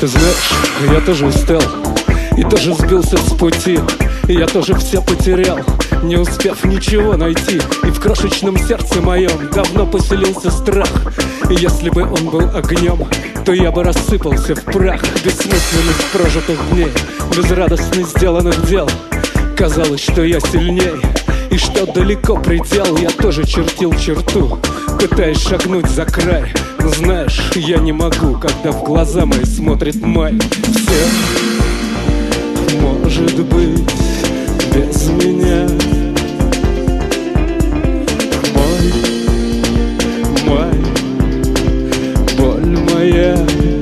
Ты знаешь, я тоже устал и тоже сбился с пути. И я тоже все потерял, не успев ничего найти. И в крошечном сердце моем давно поселился страх. И если бы он был огнем, то я бы рассыпался в прах. Бессмысленность прожитых дней, безрадостность сделанных дел. Казалось, что я сильней и что далеко предел. Я тоже чертил черту, пытаясь шагнуть за край. Но знаешь, я не могу, когда в глаза мои смотрит май. Все может быть без меня. Мой, боль моя.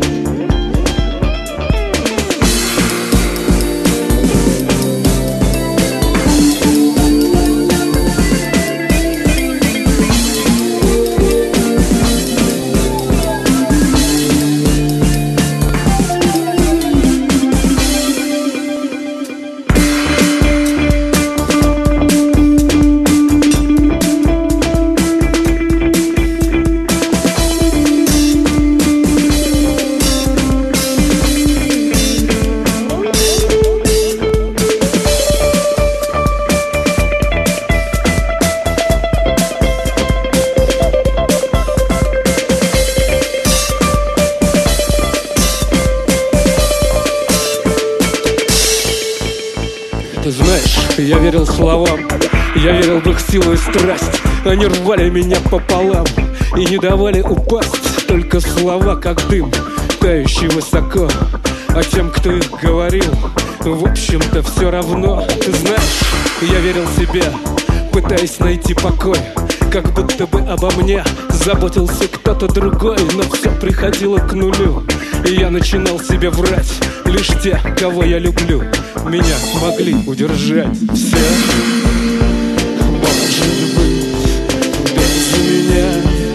Ты знаешь, я верил словам, я верил в их силу и страсть. Они рвали меня пополам и не давали упасть. Только слова, как дым, тающий высоко. А тем, кто их говорил, в общем-то все равно. Ты знаешь, я верил себе, пытаясь найти покой. Как будто бы обо мне заботился кто-то другой. Но все приходило к нулю, и я начинал себе врать. Лишь те, кого я люблю, меня могли удержать. Все может быть без меня.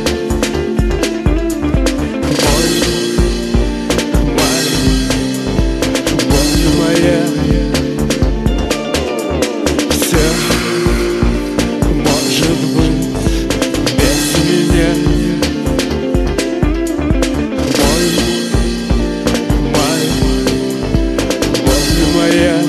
Боль моя. Все может быть без меня. Моя.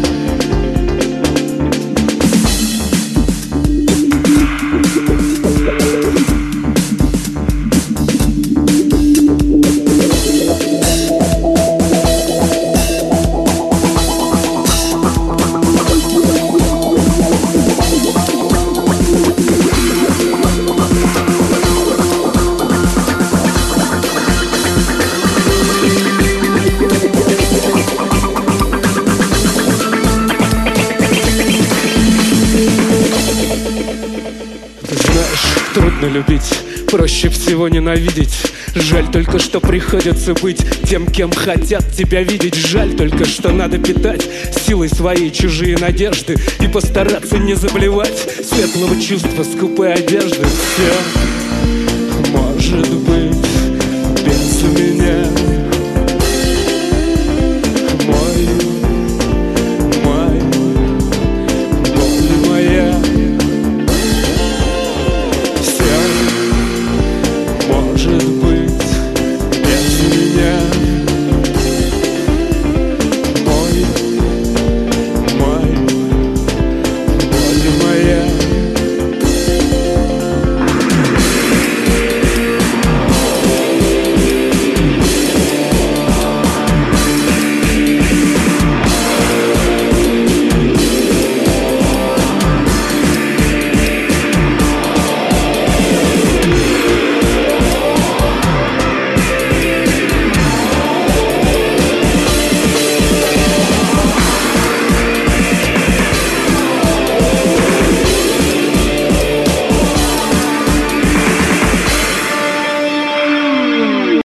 Трудно любить, проще всего ненавидеть. Жаль только, что приходится быть тем, кем хотят тебя видеть. Жаль только, что надо питать силой своей чужие надежды и постараться не заблевать светлого чувства скупой одежды. Все может быть